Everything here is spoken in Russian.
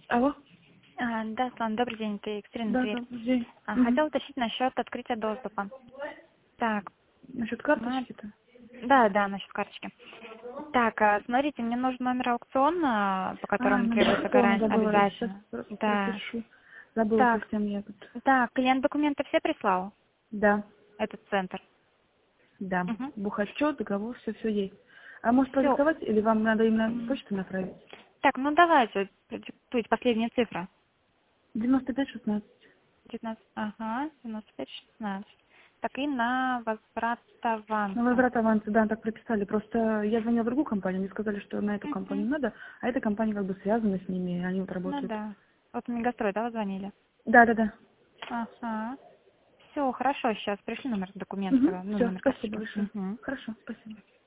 Алло? Да, Слан, добрый день, это Екатерина Да, Тверь. добрый день. Хотела уточнить насчет открытия доступа. Так, Насчет ну, карточки-то? да, насчет карточки. Так, смотрите, мне нужен номер аукциона, по которому Номер требуется телефона гарантия забыла. Сейчас обязательно. Да. пропишу. Забыла Так, совсем я тут. да, клиент документы все прислал? Да, Этот центр? да. Угу. Бухотчет, договор, все есть. А может Все. продиктовать или вам надо именно почту направить? Так, ну давайте, продиктуйте последние цифры. 95-16. 19, ага, 95-16. Так, и на возврат Ну, аванса. возврат аванса, да, так прописали. Просто я звонила в другую компанию, мне сказали, что на эту Угу. компанию надо, а эта компания как бы связана с ними, и они вот Ну работают. да. Вот Мегастрой, да, вы звонили? Да. Ага. Все, хорошо, сейчас пришли номер документа, ну, Все, номер спасибо карточки. большое. Угу. Хорошо, спасибо.